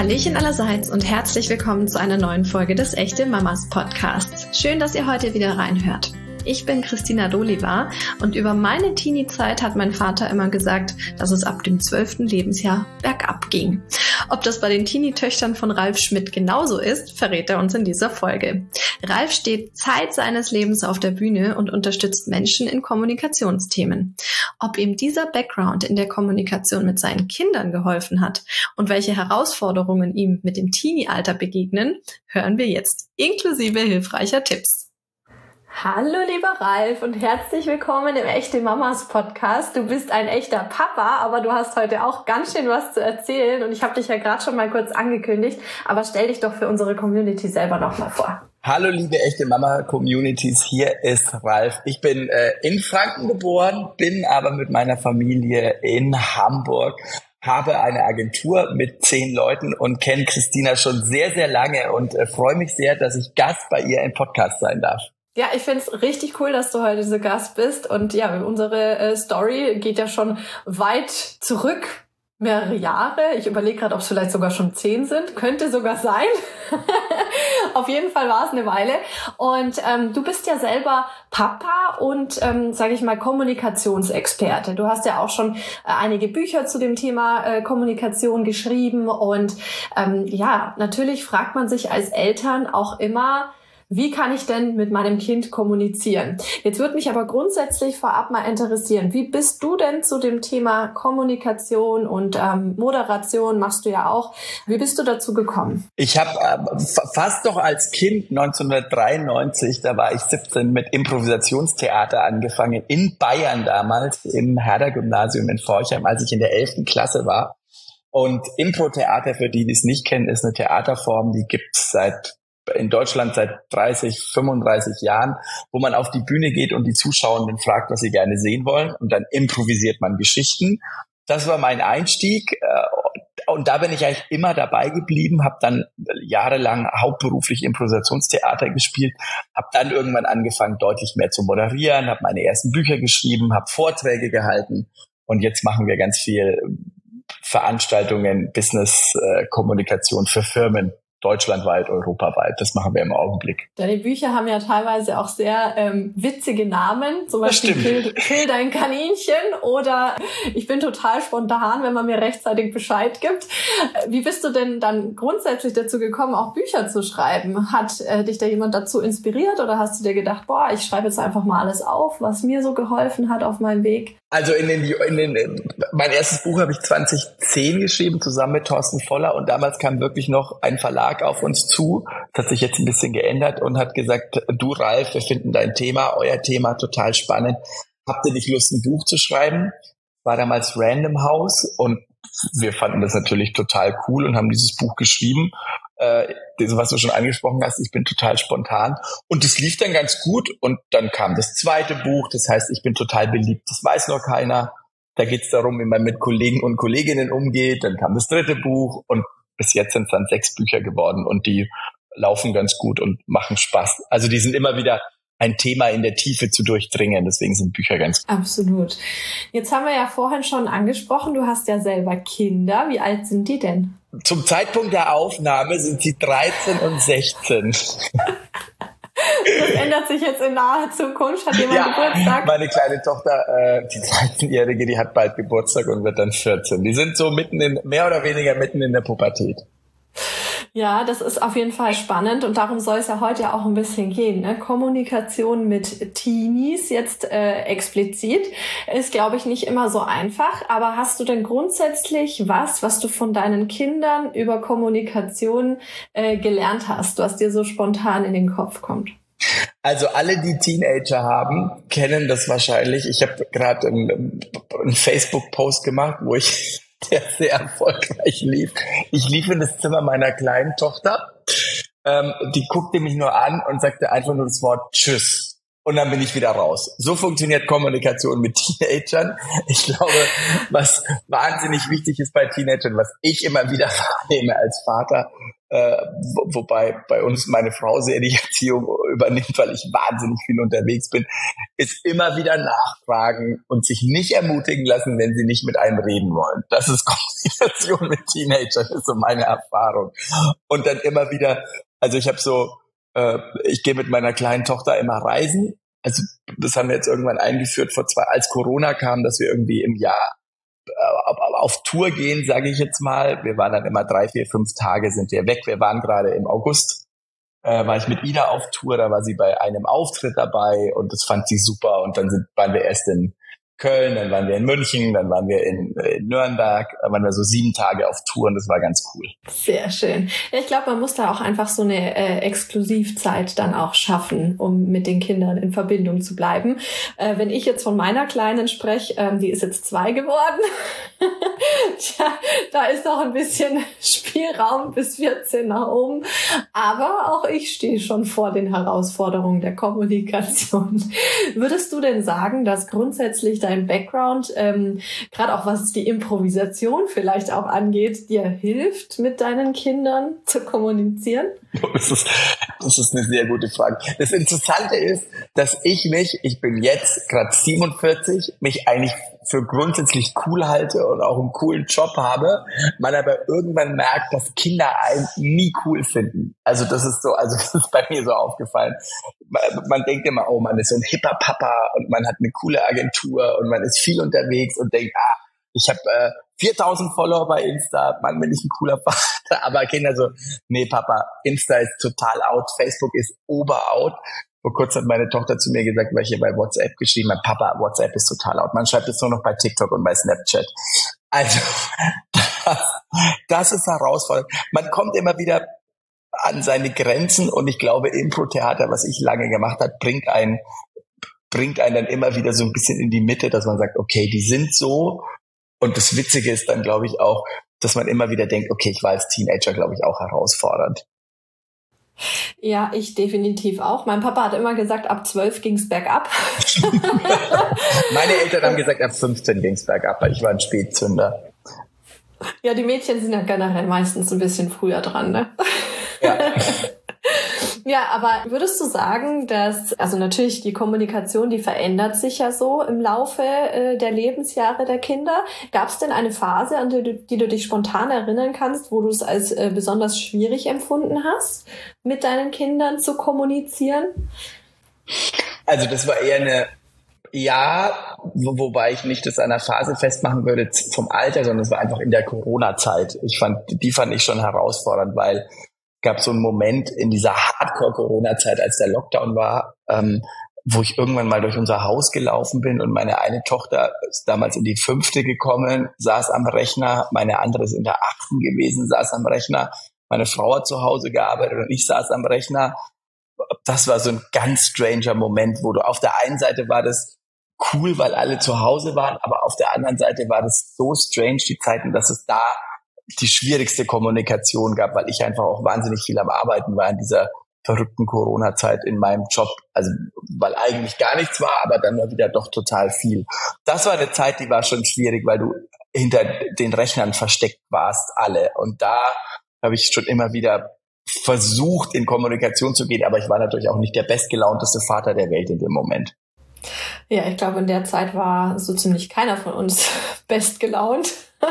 Hallöchen allerseits und herzlich willkommen zu einer neuen Folge des Echte Mamas Podcasts. Schön, dass ihr heute wieder reinhört. Ich bin Christina Doliva und über meine Teenie-Zeit hat mein Vater immer gesagt, dass es ab dem 12. Lebensjahr bergab ging. Ob das bei den Teenie-Töchtern von Ralf Schmidt genauso ist, verrät er uns in dieser Folge. Ralf steht Zeit seines Lebens auf der Bühne und unterstützt Menschen in Kommunikationsthemen. Ob ihm dieser Background in der Kommunikation mit seinen Kindern geholfen hat und welche Herausforderungen ihm mit dem Teenie-Alter begegnen, hören wir jetzt, inklusive hilfreicher Tipps. Hallo lieber Ralf und herzlich willkommen im Echte Mamas Podcast. Du bist ein echter Papa, aber du hast heute auch ganz schön was zu erzählen und ich habe dich ja gerade schon mal kurz angekündigt, aber stell dich doch für unsere Community selber noch mal vor. Hallo liebe Echte Mama Communities, hier ist Ralf. Ich bin in Franken geboren, bin aber mit meiner Familie in Hamburg. Habe eine Agentur mit 10 Leuten und kenne Christina schon sehr, sehr lange und freue mich sehr, dass ich Gast bei ihr im Podcast sein darf. Ja, ich find's richtig cool, dass du heute so Gast bist. Und ja, unsere Story geht ja schon weit zurück, mehrere Jahre. Ich überlege gerade, ob es vielleicht sogar schon 10 sind. Könnte sogar sein. Auf jeden Fall war es eine Weile. Und du bist ja selber Papa und, sage ich mal, Kommunikationsexperte. Du hast ja auch schon einige Bücher zu dem Thema Kommunikation geschrieben. Und ja, natürlich fragt man sich als Eltern auch immer, wie kann ich denn mit meinem Kind kommunizieren? Jetzt würde mich aber grundsätzlich vorab mal interessieren, wie bist du denn zu dem Thema Kommunikation und Moderation, machst du ja auch, wie bist du dazu gekommen? Ich habe fast noch als Kind 1993, da war ich 17, mit Improvisationstheater angefangen, in Bayern damals, im Herder-Gymnasium in Forchheim, als ich in der 11. Klasse war. Und Impro-Theater, für die es nicht kennen, ist eine Theaterform, die gibt's in Deutschland seit 30, 35 Jahren, wo man auf die Bühne geht und die Zuschauenden fragt, was sie gerne sehen wollen und dann improvisiert man Geschichten. Das war mein Einstieg und da bin ich eigentlich immer dabei geblieben, habe dann jahrelang hauptberuflich Improvisationstheater gespielt, habe dann irgendwann angefangen, deutlich mehr zu moderieren, habe meine ersten Bücher geschrieben, habe Vorträge gehalten und jetzt machen wir ganz viel Veranstaltungen, Business-Kommunikation für Firmen. Deutschlandweit, europaweit. Das machen wir im Augenblick. Deine Bücher haben ja teilweise auch sehr witzige Namen. Zum Beispiel Kill dein Kaninchen oder Ich bin total spontan, wenn man mir rechtzeitig Bescheid gibt. Wie bist du denn dann grundsätzlich dazu gekommen, auch Bücher zu schreiben? Hat dich da jemand dazu inspiriert oder hast du dir gedacht, ich schreibe jetzt einfach mal alles auf, was mir so geholfen hat auf meinem Weg? Also mein erstes Buch habe ich 2010 geschrieben, zusammen mit Thorsten Voller und damals kam wirklich noch ein Verlag auf uns zu, das hat sich jetzt ein bisschen geändert und hat gesagt, du Ralf, wir finden euer Thema total spannend. Habt ihr nicht Lust, ein Buch zu schreiben? War damals Random House und wir fanden das natürlich total cool und haben dieses Buch geschrieben. Das, was du schon angesprochen hast, ich bin total spontan. Und es lief dann ganz gut und dann kam das zweite Buch, das heißt, ich bin total beliebt, das weiß noch keiner. Da geht es darum, wie man mit Kollegen und Kolleginnen umgeht. Dann kam das dritte Buch und bis jetzt sind es dann 6 Bücher geworden und die laufen ganz gut und machen Spaß. Also die sind immer wieder ein Thema in der Tiefe zu durchdringen. Deswegen sind Bücher ganz gut. Absolut. Jetzt haben wir ja vorhin schon angesprochen, du hast ja selber Kinder. Wie alt sind die denn? Zum Zeitpunkt der Aufnahme sind sie 13 und 16. Das ändert sich jetzt in naher Zukunft. Hat jemand Geburtstag? Meine kleine Tochter, die 13-Jährige, die hat bald Geburtstag und wird dann 14. Die sind so mehr oder weniger mitten in der Pubertät. Ja, das ist auf jeden Fall spannend und darum soll es ja heute auch ein bisschen gehen. Ne? Kommunikation mit Teenies jetzt explizit ist, glaube ich, nicht immer so einfach. Aber hast du denn grundsätzlich was du von deinen Kindern über Kommunikation gelernt hast, was dir so spontan in den Kopf kommt? Also alle, die Teenager haben, kennen das wahrscheinlich. Ich habe gerade einen Facebook-Post gemacht, wo ich der sehr erfolgreich lief. Ich lief in das Zimmer meiner kleinen Tochter. Die guckte mich nur an und sagte einfach nur das Wort Tschüss. Und dann bin ich wieder raus. So funktioniert Kommunikation mit Teenagern. Ich glaube, was wahnsinnig wichtig ist bei Teenagern, was ich immer wieder wahrnehme als Vater, wobei bei uns meine Frau sehr die Erziehung übernimmt, weil ich wahnsinnig viel unterwegs bin, ist immer wieder nachfragen und sich nicht ermutigen lassen, wenn sie nicht mit einem reden wollen. Das ist Kommunikation mit Teenagern, ist so meine Erfahrung. Und dann immer wieder, also ich gehe mit meiner kleinen Tochter immer reisen. Also das haben wir jetzt irgendwann eingeführt als Corona kam, dass wir irgendwie im Jahr auf Tour gehen, sage ich jetzt mal. Wir waren dann immer 3, 4, 5 Tage sind wir weg. Wir waren gerade im August, war ich mit Ida auf Tour, da war sie bei einem Auftritt dabei und das fand sie super. Und dann waren wir erst in Köln, dann waren wir in München, dann waren wir in Nürnberg, dann waren wir so 7 Tage auf Tour und das war ganz cool. Sehr schön. Ja, ich glaube, man muss da auch einfach so eine Exklusivzeit dann auch schaffen, um mit den Kindern in Verbindung zu bleiben. Wenn ich jetzt von meiner Kleinen spreche, die ist jetzt 2 geworden. Tja, da ist noch ein bisschen Spielraum bis 14 nach oben. Aber auch ich stehe schon vor den Herausforderungen der Kommunikation. Würdest du denn sagen, dass grundsätzlich dein Background, gerade auch was die Improvisation vielleicht auch angeht, dir hilft, mit deinen Kindern zu kommunizieren? Das ist eine sehr gute Frage. Das Interessante ist, dass ich bin jetzt gerade 47, mich eigentlich für grundsätzlich cool halte und auch einen coolen Job habe, man aber irgendwann merkt, dass Kinder einen nie cool finden. Also das ist bei mir so aufgefallen. Man denkt immer, oh, man ist so ein hipper Papa und man hat eine coole Agentur und man ist viel unterwegs und denkt, ich habe 4000 Follower bei Insta, Mann, bin ich ein cooler Vater. Aber Kinder so, nee Papa, Insta ist total out, Facebook ist oberout. Vor kurzem hat meine Tochter zu mir gesagt, weil ich hier bei WhatsApp geschrieben habe, Papa, WhatsApp ist total out. Man schreibt es nur noch bei TikTok und bei Snapchat. Also, das ist herausfordernd. Man kommt immer wieder an seine Grenzen und ich glaube, Impro-Theater, was ich lange gemacht habe, bringt einen dann immer wieder so ein bisschen in die Mitte, dass man sagt, okay, die sind so. Und das Witzige ist dann, glaube ich, auch, dass man immer wieder denkt, okay, ich war als Teenager, glaube ich, auch herausfordernd. Ja, ich definitiv auch. Mein Papa hat immer gesagt, ab 12 ging's bergab. Meine Eltern haben gesagt, ab 15 ging's bergab, weil ich war ein Spätzünder. Ja, die Mädchen sind ja generell meistens ein bisschen früher dran, ne? Ja. Ja, aber würdest du sagen, dass, also natürlich die Kommunikation, die verändert sich ja so im Laufe der Lebensjahre der Kinder. Gab es denn eine Phase, an die du dich spontan erinnern kannst, wo du es als besonders schwierig empfunden hast, mit deinen Kindern zu kommunizieren? Also das war eher wobei ich nicht das an einer Phase festmachen würde vom Alter, sondern es war einfach in der Corona-Zeit. Die fand ich schon herausfordernd, weil gab so einen Moment in dieser Hardcore-Corona-Zeit, als der Lockdown war, wo ich irgendwann mal durch unser Haus gelaufen bin und meine eine Tochter ist damals in die 5. gekommen, saß am Rechner, meine andere ist in der 8. gewesen, saß am Rechner, meine Frau hat zu Hause gearbeitet und ich saß am Rechner. Das war so ein ganz stranger Moment, wo du auf der einen Seite war das cool, weil alle zu Hause waren, aber auf der anderen Seite war das so strange, die Zeiten, dass es da die schwierigste Kommunikation gab, weil ich einfach auch wahnsinnig viel am Arbeiten war in dieser verrückten Corona-Zeit in meinem Job. Also, weil eigentlich gar nichts war, aber dann war wieder doch total viel. Das war eine Zeit, die war schon schwierig, weil du hinter den Rechnern versteckt warst, alle. Und da habe ich schon immer wieder versucht, in Kommunikation zu gehen, aber ich war natürlich auch nicht der bestgelaunteste Vater der Welt in dem Moment. Ja, ich glaube, in der Zeit war so ziemlich keiner von uns bestgelaunt.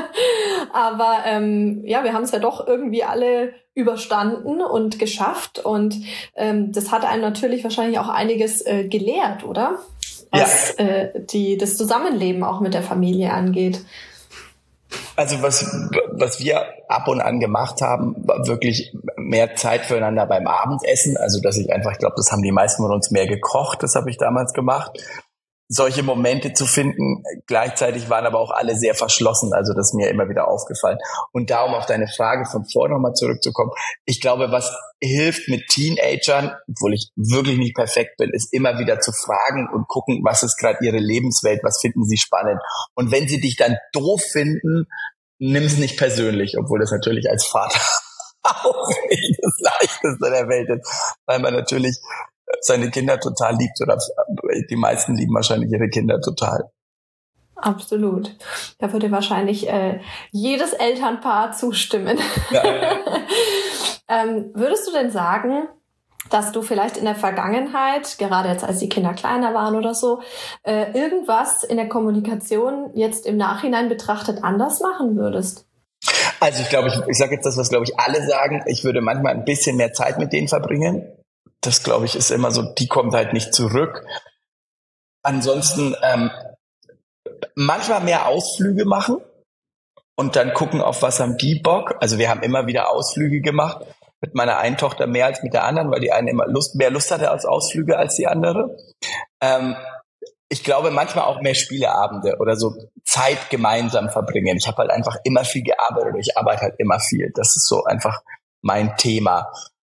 Aber wir haben es ja doch irgendwie alle überstanden und geschafft. Und das hat einem natürlich wahrscheinlich auch einiges gelehrt, oder? Was das Zusammenleben auch mit der Familie angeht. Also was wir ab und an gemacht haben, war wirklich mehr Zeit füreinander beim Abendessen. Also ich glaube, das haben die meisten von uns mehr gekocht. Das habe ich damals gemacht. Solche Momente zu finden. Gleichzeitig waren aber auch alle sehr verschlossen. Also das ist mir immer wieder aufgefallen. Und da, um auf deine Frage von vorher nochmal zurückzukommen. Ich glaube, was hilft mit Teenagern, obwohl ich wirklich nicht perfekt bin, ist immer wieder zu fragen und gucken, was ist gerade ihre Lebenswelt, was finden sie spannend. Und wenn sie dich dann doof finden, nimm es nicht persönlich, obwohl das natürlich als Vater auch nicht das Leichteste der Welt ist, weil man natürlich seine Kinder total liebt oder die meisten lieben wahrscheinlich ihre Kinder total. Absolut. Da würde wahrscheinlich jedes Elternpaar zustimmen. Ja. Würdest du denn sagen, dass du vielleicht in der Vergangenheit, gerade jetzt als die Kinder kleiner waren oder so, irgendwas in der Kommunikation jetzt im Nachhinein betrachtet anders machen würdest? Also ich glaube, ich sage jetzt das, was glaube ich alle sagen. Ich würde manchmal ein bisschen mehr Zeit mit denen verbringen. Das glaube ich ist immer so, die kommt halt nicht zurück. Ansonsten manchmal mehr Ausflüge machen und dann gucken, auf was haben die Bock. Also wir haben immer wieder Ausflüge gemacht. Mit meiner einen Tochter mehr als mit der anderen, weil die eine immer mehr Lust hatte als Ausflüge als die andere. Ich glaube, manchmal auch mehr Spieleabende oder so Zeit gemeinsam verbringen. Ich habe halt einfach immer viel gearbeitet oder ich arbeite halt immer viel. Das ist so einfach mein Thema.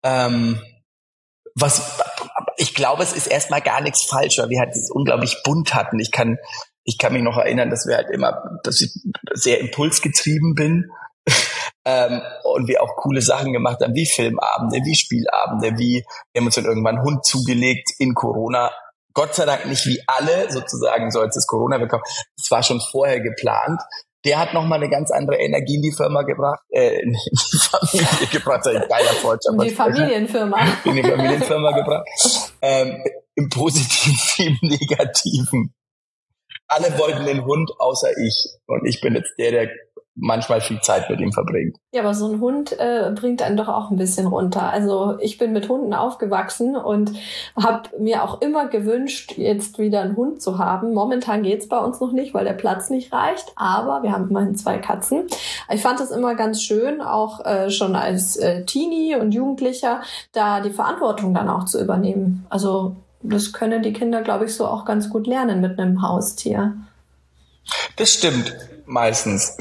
Ich glaube, es ist erstmal gar nichts falsch, weil wir halt es unglaublich bunt hatten. Ich kann mich noch erinnern, dass ich sehr impulsgetrieben bin. Und wir auch coole Sachen gemacht haben, wie Filmabende, wie Spielabende, wir haben uns dann irgendwann einen Hund zugelegt in Corona. Gott sei Dank nicht wie alle, sozusagen, so als das Corona bekommen. Das war schon vorher geplant. Der hat nochmal eine ganz andere Energie in die Firma gebracht, in die Familie gebracht, ein geiler Vorteil. In die Familienfirma. In die Familienfirma gebracht. Im Positiven wie im Negativen. Alle wollten den Hund, außer ich. Und ich bin jetzt der manchmal viel Zeit mit ihm verbringt. Ja, aber so ein Hund bringt einen doch auch ein bisschen runter. Also ich bin mit Hunden aufgewachsen und habe mir auch immer gewünscht, jetzt wieder einen Hund zu haben. Momentan geht's bei uns noch nicht, weil der Platz nicht reicht. Aber wir haben immerhin 2 Katzen. Ich fand es immer ganz schön, auch schon als Teenie und Jugendlicher, da die Verantwortung dann auch zu übernehmen. Also das können die Kinder, glaube ich, so auch ganz gut lernen mit einem Haustier. Das stimmt, meistens.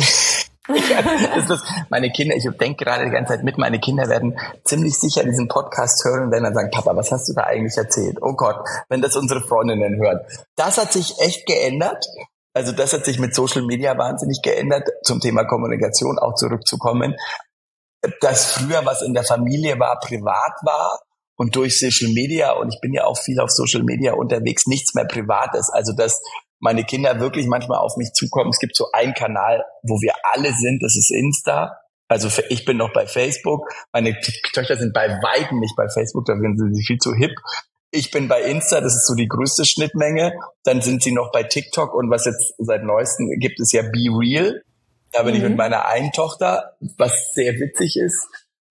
Meine Kinder, ich denke gerade die ganze Zeit mit, meine Kinder werden ziemlich sicher diesen Podcast hören und werden dann sagen, Papa, was hast du da eigentlich erzählt? Oh Gott, wenn das unsere Freundinnen hören. Das hat sich echt geändert. Also das hat sich mit Social Media wahnsinnig geändert, zum Thema Kommunikation auch zurückzukommen. Dass früher was in der Familie war, privat war und durch Social Media, und ich bin ja auch viel auf Social Media unterwegs, nichts mehr Privates. Also dass meine Kinder wirklich manchmal auf mich zukommen. Es gibt so einen Kanal, wo wir alle sind, das ist Insta. Also ich bin noch bei Facebook. Meine Töchter sind bei weitem nicht bei Facebook, da sind sie viel zu hip. Ich bin bei Insta, das ist so die größte Schnittmenge. Dann sind sie noch bei TikTok und was jetzt seit neuestem gibt, ist ja Be Real. Da bin ich mit meiner einen Tochter, was sehr witzig ist.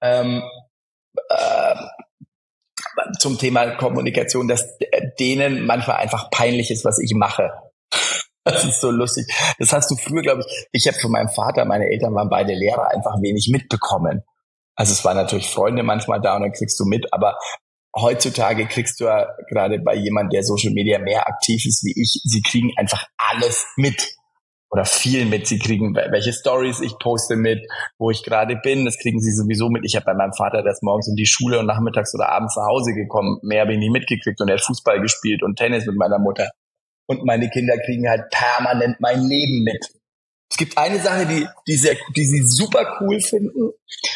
Zum Thema Kommunikation, dass denen manchmal einfach peinlich ist, was ich mache. Das ist so lustig. Das hast du früher, glaube ich habe von meinem Vater, meine Eltern waren beide Lehrer, einfach wenig mitbekommen. Also es waren natürlich Freunde manchmal da und dann kriegst du mit, aber heutzutage kriegst du ja gerade bei jemand, der Social Media mehr aktiv ist wie ich, sie kriegen einfach alles mit. Oder viel mit. Sie kriegen, welche Stories ich poste mit, wo ich gerade bin, das kriegen sie sowieso mit. Ich habe bei meinem Vater, der ist morgens in die Schule und nachmittags oder abends nach Hause gekommen. Mehr habe ich nie mitgekriegt und er hat Fußball gespielt und Tennis mit meiner Mutter. Und meine Kinder kriegen halt permanent mein Leben mit. Es gibt eine Sache, die sie super cool finden.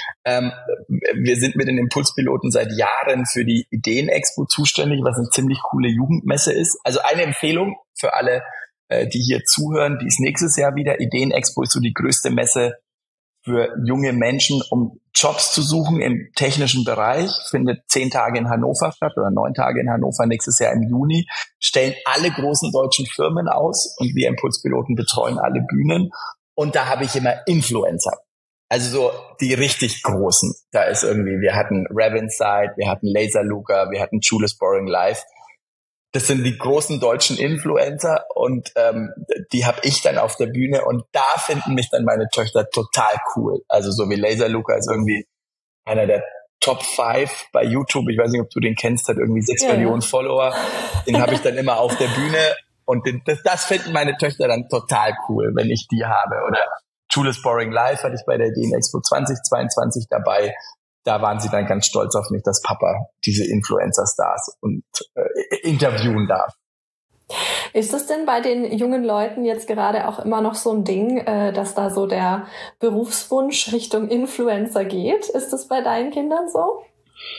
Wir sind mit den Impulspiloten seit Jahren für die Ideen-Expo zuständig, was eine ziemlich coole Jugendmesse ist. Also eine Empfehlung für alle, die hier zuhören, die ist nächstes Jahr wieder. Ideen-Expo ist so die größte Messe für junge Menschen, um Jobs zu suchen im technischen Bereich. Findet 10 Tage in Hannover statt oder 9 Tage in Hannover nächstes Jahr im Juni. Stellen alle großen deutschen Firmen aus und wir Impulspiloten betreuen alle Bühnen. Und da habe ich immer Influencer. Also so die richtig großen. Da ist irgendwie, wir hatten Ravinside, wir hatten Laser Luca, wir hatten Julius Boring Live. Das sind die großen deutschen Influencer und die habe ich dann auf der Bühne und da finden mich dann meine Töchter total cool. Also so wie Laser Luca ist irgendwie einer der Top 5 bei YouTube. Ich weiß nicht, ob du den kennst, hat irgendwie 6 Millionen Follower. Den habe ich dann immer auf der Bühne und das finden meine Töchter dann total cool, wenn ich die habe. Oder Julius Boring Live hatte ich bei der Ideen Expo 2022 dabei. Da waren sie dann ganz stolz auf mich, dass Papa diese Influencer-Stars und interviewen darf. Ist es denn bei den jungen Leuten jetzt gerade auch immer noch so ein Ding, dass da so der Berufswunsch Richtung Influencer geht? Ist das bei deinen Kindern so?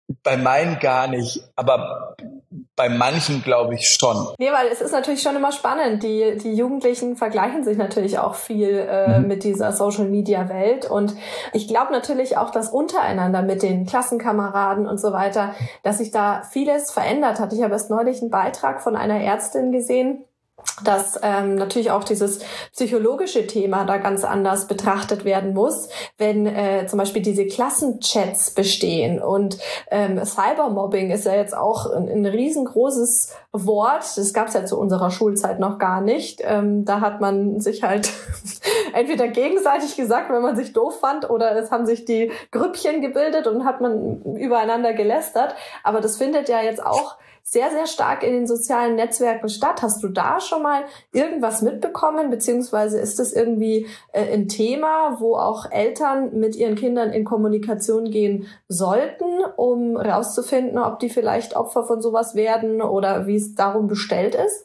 Bei meinen gar nicht, aber bei manchen glaube ich schon. Nee, weil es ist natürlich schon immer spannend. Die Jugendlichen vergleichen sich natürlich auch viel mit dieser Social-Media-Welt. Und ich glaube natürlich auch, dass untereinander mit den Klassenkameraden und so weiter, dass sich da vieles verändert hat. Ich habe erst neulich einen Beitrag von einer Ärztin gesehen, dass natürlich auch dieses psychologische Thema da ganz anders betrachtet werden muss, wenn zum Beispiel diese Klassenchats bestehen. Und Cybermobbing ist ja jetzt auch ein riesengroßes Wort. Das gab es ja zu unserer Schulzeit noch gar nicht. Da hat man sich halt entweder gegenseitig gesagt, wenn man sich doof fand, oder es haben sich die Grüppchen gebildet und hat man übereinander gelästert. Aber das findet ja jetzt auch sehr, sehr stark in den sozialen Netzwerken statt. Hast du da schon mal irgendwas mitbekommen, beziehungsweise ist das irgendwie ein Thema, wo auch Eltern mit ihren Kindern in Kommunikation gehen sollten, um rauszufinden, ob die vielleicht Opfer von sowas werden oder wie es darum bestellt ist?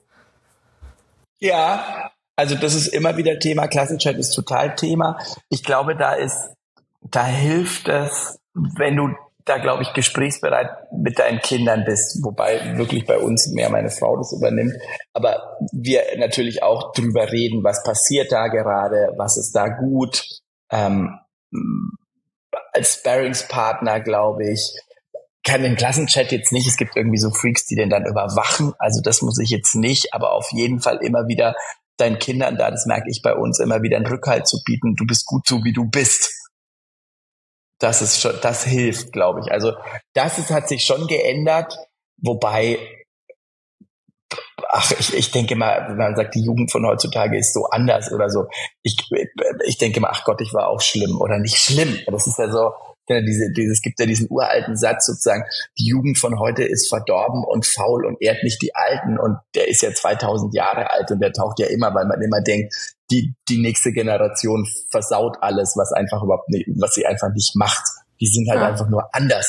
Ja, also das ist immer wieder Thema. Klassenchat ist total Thema. Ich glaube, da hilft es, wenn du da, glaube ich, gesprächsbereit mit deinen Kindern bist, wobei wirklich bei uns mehr meine Frau das übernimmt. Aber wir natürlich auch drüber reden, was passiert da gerade, was ist da gut. Als Sparringspartner, glaube ich, kann den Klassenchat jetzt nicht. Es gibt irgendwie so Freaks, die den dann überwachen. Also das muss ich jetzt nicht, aber auf jeden Fall immer wieder deinen Kindern da, das merke ich bei uns, immer wieder einen Rückhalt zu bieten. Du bist gut so, wie du bist. Das ist schon, das hilft, glaube ich. Also hat sich schon geändert, wobei, ich denke mal, wenn man sagt, die Jugend von heutzutage ist so anders oder so, ich denke mal, ach Gott, ich war auch schlimm oder nicht schlimm. Das ist ja so, es gibt ja diesen uralten Satz sozusagen, die Jugend von heute ist verdorben und faul und ehrt nicht die Alten, und der ist ja 2000 Jahre alt und der taucht ja immer, weil man immer denkt, die nächste Generation versaut alles, was sie einfach nicht macht. Die sind halt einfach nur anders.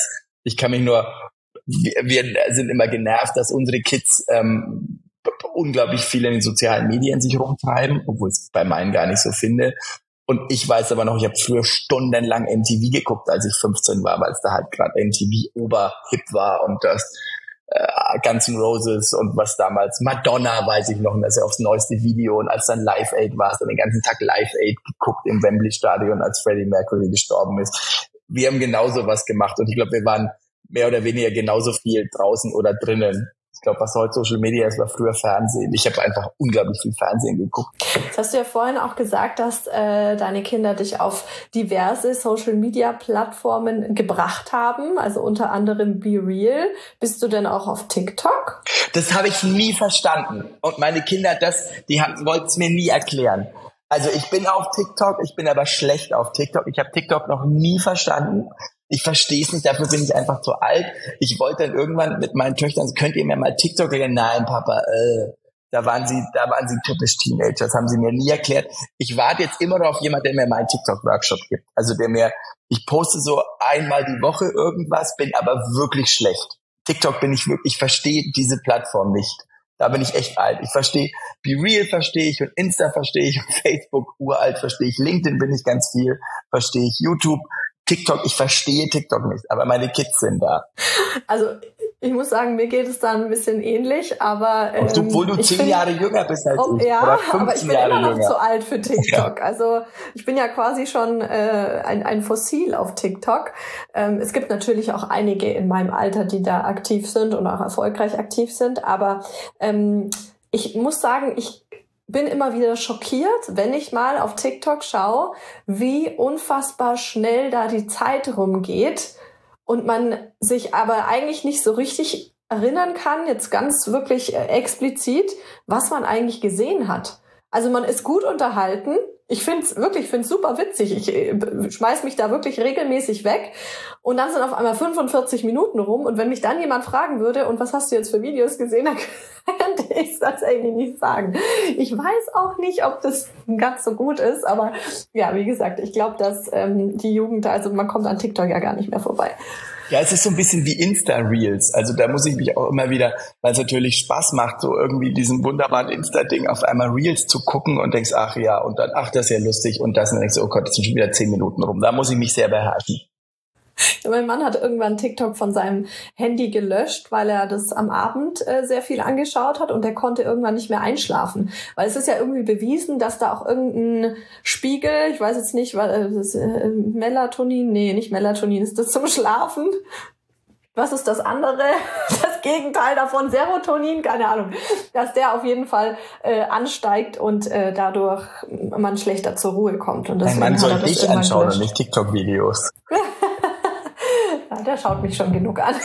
Wir sind immer genervt, dass unsere Kids unglaublich viel in den sozialen Medien sich rumtreiben, obwohl ich es bei meinen gar nicht so finde. Und ich weiß aber noch, ich habe früher stundenlang MTV geguckt, als ich 15 war, weil es da halt gerade MTV oberhip war und das Guns N' Roses und was damals, Madonna, weiß ich noch, und das ist ja aufs neueste Video, und als dann Live Aid war, dann den ganzen Tag Live Aid geguckt im Wembley Stadion, als Freddie Mercury gestorben ist. Wir haben genauso was gemacht, und ich glaube, wir waren mehr oder weniger genauso viel draußen oder drinnen. Ich glaube, was heute Social Media ist, war früher Fernsehen. Ich habe einfach unglaublich viel Fernsehen geguckt. Jetzt hast du ja vorhin auch gesagt, dass deine Kinder dich auf diverse Social-Media-Plattformen gebracht haben, also unter anderem BeReal. Bist du denn auch auf TikTok? Das habe ich nie verstanden. Und meine Kinder, wollten es mir nie erklären. Also ich bin auf TikTok, ich bin aber schlecht auf TikTok. Ich habe TikTok noch nie verstanden. Ich verstehe es nicht, dafür bin ich einfach zu alt. Ich wollte dann irgendwann mit meinen Töchtern, könnt ihr mir mal TikTok erklären? Nein, Papa, da waren sie typisch Teenager, das haben sie mir nie erklärt. Ich warte jetzt immer noch auf jemanden, der mir meinen TikTok-Workshop gibt. Also ich poste so einmal die Woche irgendwas, bin aber wirklich schlecht. TikTok ich verstehe diese Plattform nicht. Da bin ich echt alt. Ich verstehe, BeReal verstehe ich und Insta verstehe ich und Facebook uralt verstehe ich. LinkedIn bin ich ganz viel, verstehe ich. YouTube, TikTok, ich verstehe TikTok nicht, aber meine Kids sind da. Also ich muss sagen, mir geht es da ein bisschen ähnlich, aber obwohl du 10 Jahre jünger bist als ich. Ja, oder 15 aber ich bin Jahre immer noch jünger. zu alt für TikTok. Ja. Also ich bin ja quasi schon ein Fossil auf TikTok. Es gibt natürlich auch einige in meinem Alter, die da aktiv sind und auch erfolgreich aktiv sind, aber ich muss sagen, ich bin immer wieder schockiert, wenn ich mal auf TikTok schaue, wie unfassbar schnell da die Zeit rumgeht und man sich aber eigentlich nicht so richtig erinnern kann, jetzt ganz wirklich explizit, was man eigentlich gesehen hat. Also man ist gut unterhalten. Ich finde es super witzig. Ich schmeiß mich da wirklich regelmäßig weg. Und dann sind auf einmal 45 Minuten rum. Und wenn mich dann jemand fragen würde, und was hast du jetzt für Videos gesehen, dann könnte ich es tatsächlich nicht sagen. Ich weiß auch nicht, ob das ganz so gut ist. Aber ja, wie gesagt, ich glaube, dass die Jugend, also man kommt an TikTok ja gar nicht mehr vorbei. Ja, es ist so ein bisschen wie Insta-Reels. Also da muss ich mich auch immer wieder, weil es natürlich Spaß macht, so irgendwie diesen wunderbaren Insta-Ding auf einmal Reels zu gucken und denkst, ach ja, und dann, ach, das ist ja lustig und das, und dann denkst du, oh Gott, das sind schon wieder 10 Minuten rum. Da muss ich mich sehr beherrschen. Mein Mann hat irgendwann TikTok von seinem Handy gelöscht, weil er das am Abend sehr viel angeschaut hat und er konnte irgendwann nicht mehr einschlafen. Weil es ist ja irgendwie bewiesen, dass da auch irgendein Spiegel, ich weiß jetzt nicht, Melatonin, nee, nicht Melatonin, ist das zum Schlafen? Was ist das andere? Das Gegenteil davon, Serotonin, keine Ahnung. Dass der auf jeden Fall ansteigt und dadurch man schlechter zur Ruhe kommt. Und deswegen man soll dich anschauen und nicht TikTok-Videos. Ja, der schaut mich schon genug an.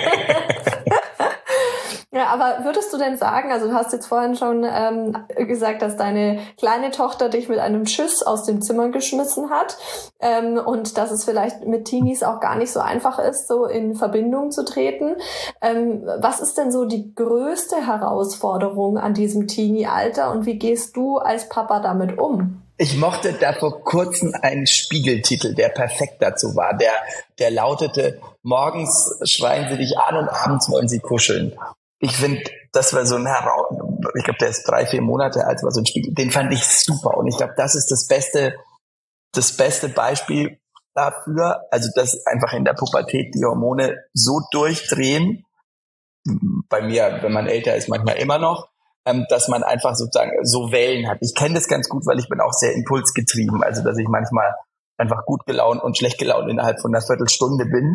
Ja, aber würdest du denn sagen, also du hast jetzt vorhin schon gesagt, dass deine kleine Tochter dich mit einem Tschüss aus dem Zimmer geschmissen hat und dass es vielleicht mit Teenies auch gar nicht so einfach ist, so in Verbindung zu treten. Was ist denn so die größte Herausforderung an diesem Teenie-Alter und wie gehst du als Papa damit um? Ich mochte da vor kurzem einen Spiegeltitel, der perfekt dazu war. Der lautete, morgens schreien sie dich an und abends wollen sie kuscheln. Ich finde, das war so ein ich glaube, der ist 3-4 Monate alt, war so ein Spiegel. Den fand ich super. Und ich glaube, das ist das beste Beispiel dafür, also dass einfach in der Pubertät die Hormone so durchdrehen, bei mir, wenn man älter ist, manchmal immer noch, dass man einfach sozusagen so Wellen hat. Ich kenne das ganz gut, weil ich bin auch sehr impulsgetrieben, also dass ich manchmal einfach gut gelaunt und schlecht gelaunt innerhalb von einer Viertelstunde bin.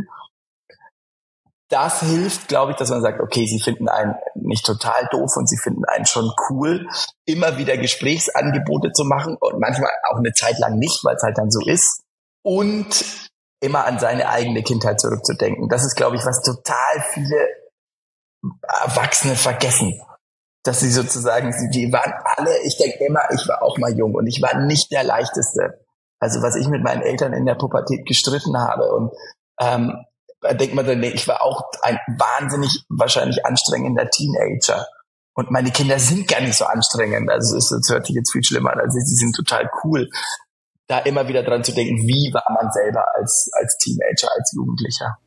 Das hilft, glaube ich, dass man sagt, okay, sie finden einen nicht total doof und sie finden einen schon cool, immer wieder Gesprächsangebote zu machen und manchmal auch eine Zeit lang nicht, weil es halt dann so ist und immer an seine eigene Kindheit zurückzudenken. Das ist, glaube ich, was total viele Erwachsene vergessen. Dass sie sozusagen, die waren alle, ich denke immer, ich war auch mal jung und ich war nicht der Leichteste. Also was ich mit meinen Eltern in der Pubertät gestritten habe und denkt man dann, ich war auch ein wahnsinnig wahrscheinlich anstrengender Teenager. Und meine Kinder sind gar nicht so anstrengend. Also es hört sich jetzt viel schlimmer an. Also sie sind total cool. Da immer wieder dran zu denken, wie war man selber als Teenager, als Jugendlicher.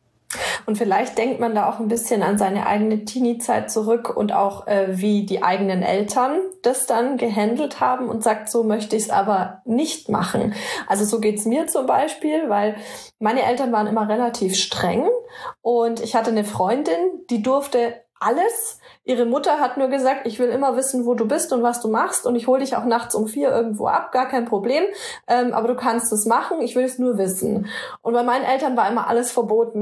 Und vielleicht denkt man da auch ein bisschen an seine eigene Teenie-Zeit zurück und auch wie die eigenen Eltern das dann gehandelt haben und sagt, so möchte ich es aber nicht machen. Also so geht's mir zum Beispiel, weil meine Eltern waren immer relativ streng und ich hatte eine Freundin, die durfte alles. Ihre Mutter hat nur gesagt, ich will immer wissen, wo du bist und was du machst und ich hole dich auch nachts um 4 irgendwo ab, gar kein Problem, aber du kannst es machen, ich will es nur wissen. Und bei meinen Eltern war immer alles verboten.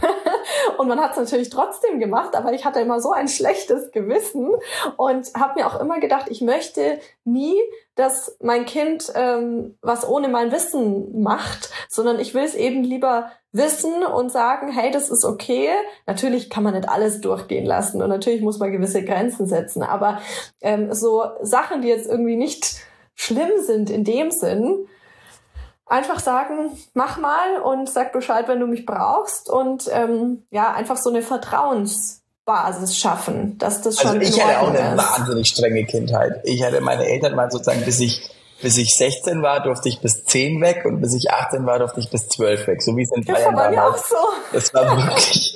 Und man hat es natürlich trotzdem gemacht, aber ich hatte immer so ein schlechtes Gewissen und habe mir auch immer gedacht, ich möchte nie, dass mein Kind was ohne mein Wissen macht, sondern ich will es eben lieber wissen und sagen, hey, das ist okay. Natürlich kann man nicht alles durchgehen lassen und natürlich muss man gewisse Grenzen setzen, aber so Sachen, die jetzt irgendwie nicht schlimm sind in dem Sinn, einfach sagen, mach mal und sag Bescheid, wenn du mich brauchst und einfach so eine Vertrauensbasis schaffen, dass das schon ich hatte auch eine wahnsinnig strenge Kindheit. Meine Eltern waren sozusagen, bis ich 16 war, durfte ich bis 10 weg und bis ich 18 war, durfte ich bis 12 weg. So wie es in Bayern war mir auch so. Das war wirklich...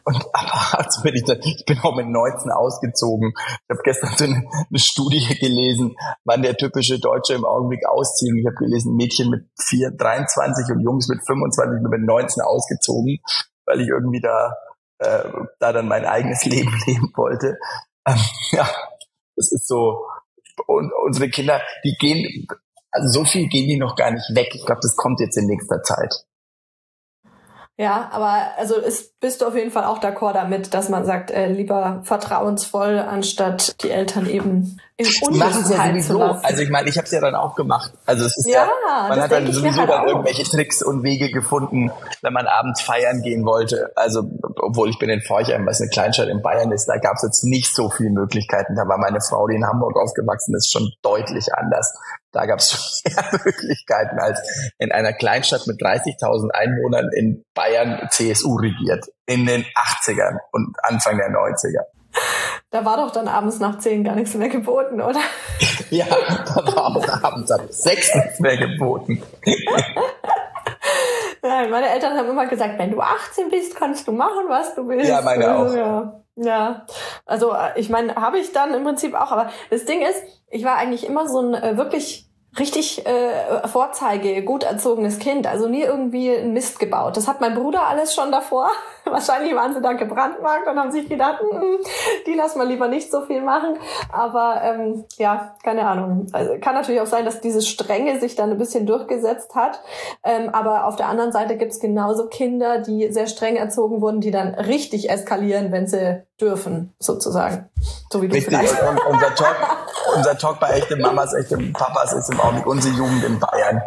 Ich bin auch mit 19 ausgezogen. Ich habe gestern so eine Studie gelesen, wann der typische Deutsche im Augenblick auszieht. Und ich habe gelesen, Mädchen mit 23 und Jungs mit 25, ich bin mit 19 ausgezogen, weil ich irgendwie da dann mein eigenes Leben leben wollte. Das ist so. Und unsere Kinder, die gehen, also so viel gehen die noch gar nicht weg. Ich glaube, das kommt jetzt in nächster Zeit. Ja, aber also bist du auf jeden Fall auch d'accord damit, dass man sagt, lieber vertrauensvoll, anstatt die Eltern eben in Unwissenheit zu lassen. Also ich meine, ich habe es ja dann auch gemacht. Also es ist man hat dann sowieso dann irgendwelche Tricks und Wege gefunden, wenn man abends feiern gehen wollte. Also obwohl ich bin in Forchheim, was eine Kleinstadt in Bayern ist, da gab es jetzt nicht so viele Möglichkeiten. Da war meine Frau, die in Hamburg aufgewachsen ist, schon deutlich anders. Da gab es schon mehr Möglichkeiten als in einer Kleinstadt mit 30.000 Einwohnern in Bayern CSU regiert. In den 80ern und Anfang der 90er. Da war doch dann abends nach 10 gar nichts mehr geboten, oder? Ja, da war auch abends ab 6 nichts mehr geboten. Nein, meine Eltern haben immer gesagt, wenn du 18 bist, kannst du machen, was du willst. Ja, meine auch. Ja, also ich meine, habe ich dann im Prinzip auch. Aber das Ding ist, ich war eigentlich immer so ein wirklich richtig Vorzeige, gut erzogenes Kind, also nie irgendwie einen Mist gebaut. Das hat mein Bruder alles schon davor. Wahrscheinlich waren sie da gebrandmarkt und haben sich gedacht, die lassen wir lieber nicht so viel machen. Aber ja, keine Ahnung. Also, kann natürlich auch sein, dass diese Strenge sich dann ein bisschen durchgesetzt hat. Aber auf der anderen Seite gibt's genauso Kinder, die sehr streng erzogen wurden, die dann richtig eskalieren, wenn sie dürfen, sozusagen. So wie du richtig. vielleicht. Und unser Talk bei echte Mamas, echte Papas ist im Augenblick unsere Jugend in Bayern.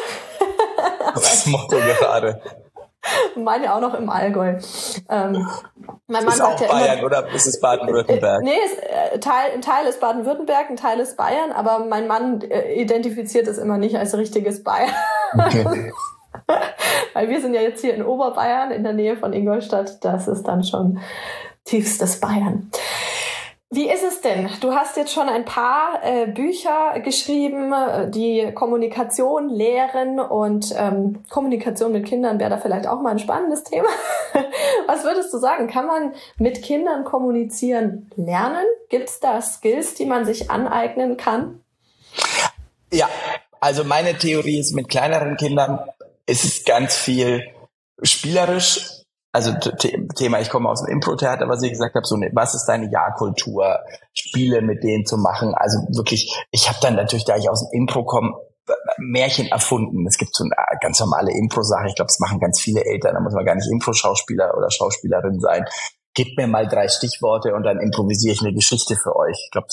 Das Motto gerade. Meine auch noch im Allgäu. Mein Mann ist sagt auch ja Bayern immer, oder ist es Baden-Württemberg? Nee, ein Teil ist Baden-Württemberg, ein Teil ist Bayern, aber mein Mann identifiziert es immer nicht als richtiges Bayern. Okay. Weil wir sind ja jetzt hier in Oberbayern, in der Nähe von Ingolstadt. Das ist dann schon tiefstes Bayern. Wie ist es denn? Du hast jetzt schon ein paar Bücher geschrieben, die Kommunikation lehren und Kommunikation mit Kindern wäre da vielleicht auch mal ein spannendes Thema. Was würdest du sagen? Kann man mit Kindern kommunizieren lernen? Gibt es da Skills, die man sich aneignen kann? Ja, also meine Theorie ist, mit kleineren Kindern ist es ganz viel spielerisch. Also Thema, ich komme aus dem Impro-Theater, was ich gesagt habe, so was ist deine Ja-Kultur, Spiele mit denen zu machen. Also wirklich, ich habe dann natürlich, da ich aus dem Impro komme, Märchen erfunden. Es gibt so eine ganz normale Impro-Sache, ich glaube, das machen ganz viele Eltern, da muss man gar nicht Impro-Schauspieler oder Schauspielerin sein. Gebt mir mal 3 Stichworte und dann improvisiere ich eine Geschichte für euch. Ich glaube,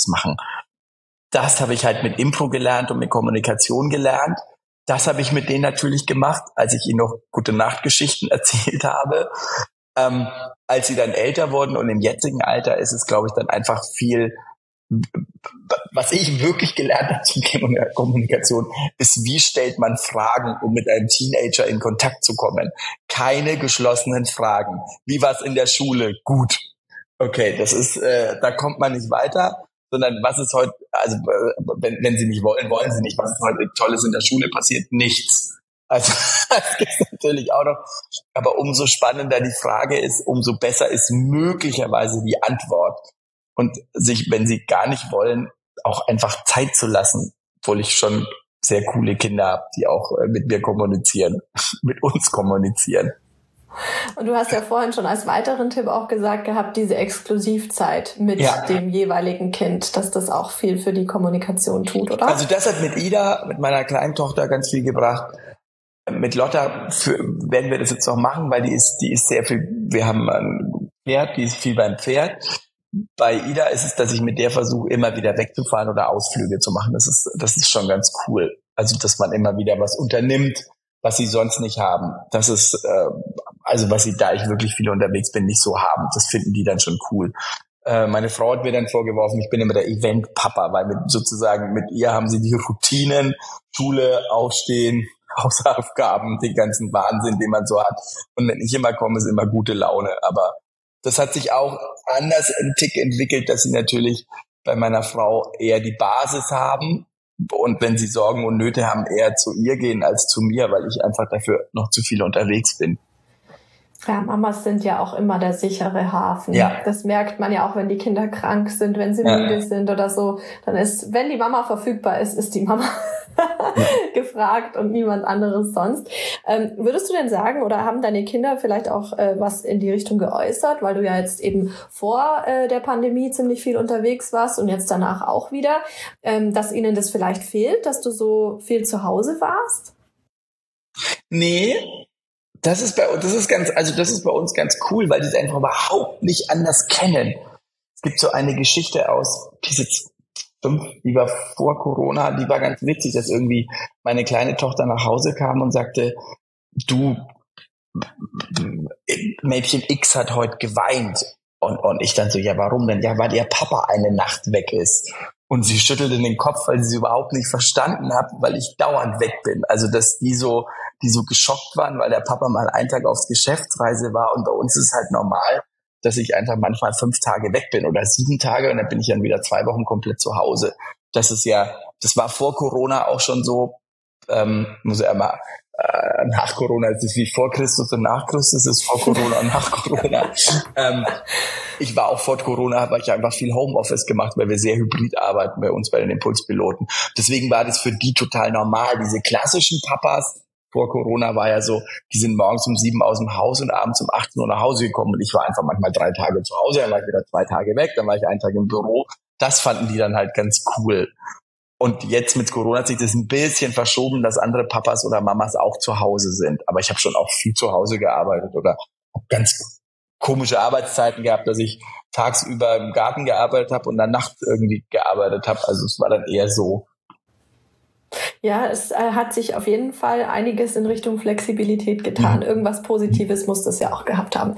das habe ich halt mit Impro gelernt und mit Kommunikation gelernt. Das habe ich mit denen natürlich gemacht, als ich ihnen noch Gute-Nacht-Geschichten erzählt habe. Als sie dann älter wurden und im jetzigen Alter ist es, glaube ich, dann einfach viel, was ich wirklich gelernt habe zum Thema Kommunikation, ist, wie stellt man Fragen, um mit einem Teenager in Kontakt zu kommen. Keine geschlossenen Fragen. Wie war es in der Schule? Gut. Okay, das ist, da kommt man nicht weiter. Sondern was ist heute, also wenn sie nicht wollen, wollen sie nicht. Was ist heute Tolles in der Schule passiert? Nichts. Also das gibt es natürlich auch noch. Aber umso spannender die Frage ist, umso besser ist möglicherweise die Antwort. Und sich, wenn sie gar nicht wollen, auch einfach Zeit zu lassen. Obwohl ich schon sehr coole Kinder habe, die auch mit mir kommunizieren, mit uns kommunizieren. Und du hast ja vorhin schon als weiteren Tipp auch gesagt gehabt, diese Exklusivzeit mit dem jeweiligen Kind, dass das auch viel für die Kommunikation tut, oder? Also das hat mit Ida, mit meiner kleinen Tochter ganz viel gebracht. Mit Lotta werden wir das jetzt noch machen, weil die ist sehr viel, wir haben ein Pferd, die ist viel beim Pferd. Bei Ida ist es, dass ich mit der versuche, immer wieder wegzufahren oder Ausflüge zu machen. Das ist schon ganz cool. Also, dass man immer wieder was unternimmt, was sie sonst nicht haben. Das ist, also was sie, da ich wirklich viel unterwegs bin, nicht so haben. Das finden die dann schon cool. Meine Frau hat mir dann vorgeworfen, ich bin immer der Event-Papa, weil mit ihr haben sie die Routinen, Schule, Aufstehen, Hausaufgaben, den ganzen Wahnsinn, den man so hat. Und wenn ich immer komme, ist immer gute Laune. Aber das hat sich auch anders im Tick entwickelt, dass sie natürlich bei meiner Frau eher die Basis haben. Und wenn sie Sorgen und Nöte haben, eher zu ihr gehen als zu mir, weil ich einfach dafür noch zu viel unterwegs bin. Ja, Mamas sind ja auch immer der sichere Hafen. Ja. Das merkt man ja auch, wenn die Kinder krank sind, wenn sie müde sind oder so. Dann ist, wenn die Mama verfügbar ist, ist die Mama gefragt und niemand anderes sonst. Würdest du denn sagen, oder haben deine Kinder vielleicht auch was in die Richtung geäußert, weil du ja jetzt eben vor der Pandemie ziemlich viel unterwegs warst und jetzt danach auch wieder, dass ihnen das vielleicht fehlt, dass du so viel zu Hause warst? Nee. Das ist bei uns ganz cool, weil die es einfach überhaupt nicht anders kennen. Es gibt so eine Geschichte aus, die war vor Corona, die war ganz witzig, dass irgendwie meine kleine Tochter nach Hause kam und sagte, du, Mädchen X hat heute geweint. Und ich dann so, ja, warum denn? Ja, weil ihr Papa eine Nacht weg ist. Und sie schüttelte den Kopf, weil sie überhaupt nicht verstanden hat, weil ich dauernd weg bin. Also, dass die so geschockt waren, weil der Papa mal einen Tag aufs Geschäftsreise war. Und bei uns ist es halt normal, dass ich einfach manchmal 5 Tage weg bin oder 7 Tage und dann bin ich dann wieder 2 Wochen komplett zu Hause. Das war vor Corona auch schon so, muss ja immer nach Corona, es ist wie vor Christus und nach Christus, es ist vor Corona und nach Corona. Ich war auch vor Corona, habe ich einfach viel Homeoffice gemacht, weil wir sehr hybrid arbeiten bei uns, bei den Impulspiloten. Deswegen war das für die total normal. Diese klassischen Papas vor Corona war ja so, die sind morgens um 7 aus dem Haus und abends um 18 Uhr nach Hause gekommen und ich war einfach manchmal 3 Tage zu Hause, dann war ich wieder 2 Tage weg, dann war ich 1 Tag im Büro. Das fanden die dann halt ganz cool. Und jetzt mit Corona hat sich das ein bisschen verschoben, dass andere Papas oder Mamas auch zu Hause sind. Aber ich habe schon auch viel zu Hause gearbeitet oder habe ganz komische Arbeitszeiten gehabt, dass ich tagsüber im Garten gearbeitet habe und dann nachts irgendwie gearbeitet habe. Also es war dann eher so. Ja, es hat sich auf jeden Fall einiges in Richtung Flexibilität getan. Irgendwas Positives muss das ja auch gehabt haben.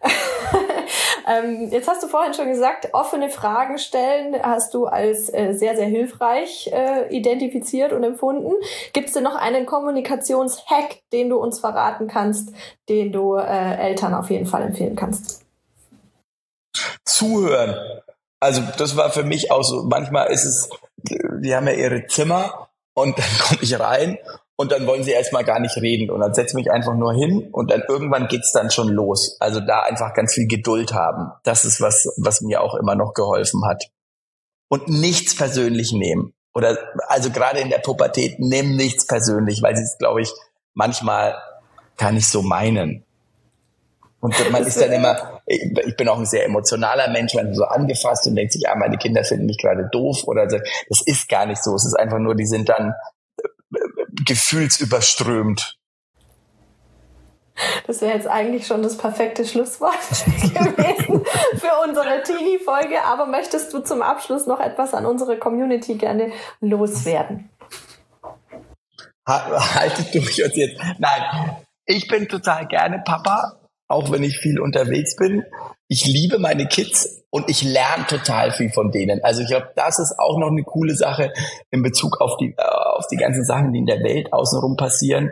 Jetzt hast du vorhin schon gesagt, offene Fragen stellen hast du als sehr, sehr hilfreich identifiziert und empfunden. Gibt es denn noch einen Kommunikationshack, den du uns verraten kannst, den du Eltern auf jeden Fall empfehlen kannst? Zuhören. Also das war für mich auch so, manchmal ist es, die haben ja ihre Zimmer und dann komme ich rein und dann wollen sie erstmal gar nicht reden und dann setze ich mich einfach nur hin und dann irgendwann geht's dann schon los. Also da einfach ganz viel Geduld haben. Das ist was mir auch immer noch geholfen hat. Und nichts persönlich nehmen. Oder also gerade in der Pubertät, nimm nichts persönlich, weil sie es, glaube ich, manchmal gar nicht so meinen. Und man ist dann immer, ich bin auch ein sehr emotionaler Mensch, man ist so angefasst und denkt sich, meine Kinder finden mich gerade doof oder so. Das ist gar nicht so. Es ist einfach nur, die sind dann gefühlsüberströmt. Das wäre jetzt eigentlich schon das perfekte Schlusswort gewesen für unsere Teenie-Folge. Aber möchtest du zum Abschluss noch etwas an unsere Community gerne loswerden? Haltet durch uns jetzt. Nein, ich bin total gerne Papa, auch wenn ich viel unterwegs bin. Ich liebe meine Kids und ich lerne total viel von denen. Also ich glaube, das ist auch noch eine coole Sache in Bezug auf die ganzen Sachen, die in der Welt außenrum passieren.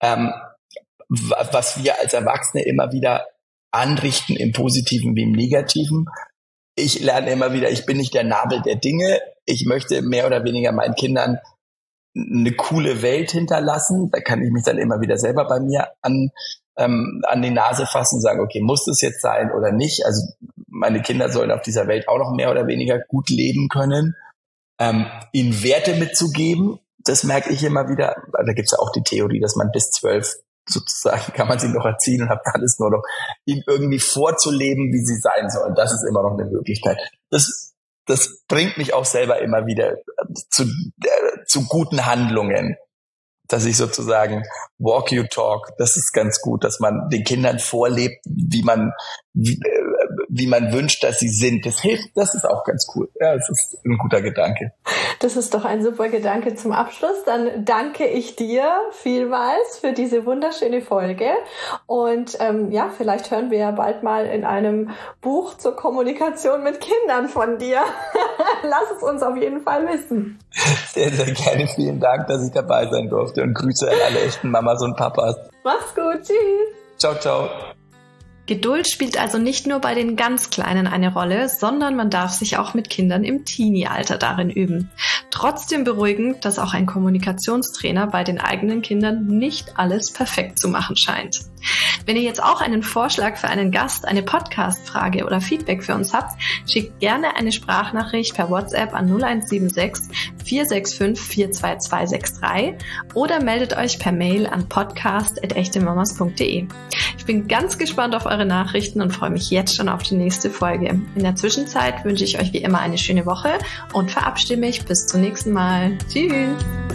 Was wir als Erwachsene immer wieder anrichten, im Positiven wie im Negativen. Ich lerne immer wieder, ich bin nicht der Nabel der Dinge. Ich möchte mehr oder weniger meinen Kindern eine coole Welt hinterlassen. Da kann ich mich dann immer wieder selber bei mir an die Nase fassen und sagen, okay, muss das jetzt sein oder nicht? Also meine Kinder sollen auf dieser Welt auch noch mehr oder weniger gut leben können. Ihnen Werte mitzugeben, das merke ich immer wieder. Da gibt es ja auch die Theorie, dass man bis 12 sozusagen kann man sie noch erziehen und hat alles nur noch, ihnen irgendwie vorzuleben, wie sie sein sollen. Das ist immer noch eine Möglichkeit. Das bringt mich auch selber immer wieder zu guten Handlungen, dass ich sozusagen walk you talk, das ist ganz gut, dass man den Kindern vorlebt, wie man wünscht, dass sie sind. Das hilft, das ist auch ganz cool. Ja, das ist ein guter Gedanke. Das ist doch ein super Gedanke zum Abschluss. Dann danke ich dir vielmals für diese wunderschöne Folge. Und vielleicht hören wir ja bald mal in einem Buch zur Kommunikation mit Kindern von dir. Lass es uns auf jeden Fall wissen. Sehr, sehr gerne. Vielen Dank, dass ich dabei sein durfte. Und Grüße an alle echten Mamas und Papas. Mach's gut. Tschüss. Ciao, ciao. Geduld spielt also nicht nur bei den ganz Kleinen eine Rolle, sondern man darf sich auch mit Kindern im Teenie-Alter darin üben. Trotzdem beruhigend, dass auch ein Kommunikationstrainer bei den eigenen Kindern nicht alles perfekt zu machen scheint. Wenn ihr jetzt auch einen Vorschlag für einen Gast, eine Podcast-Frage oder Feedback für uns habt, schickt gerne eine Sprachnachricht per WhatsApp an 0176 465 42263 oder meldet euch per Mail an podcast@echtemamas.de. Ich bin ganz gespannt auf eure Nachrichten und freue mich jetzt schon auf die nächste Folge. In der Zwischenzeit wünsche ich euch wie immer eine schöne Woche und verabschiede mich bis zum nächsten Mal. Tschüss!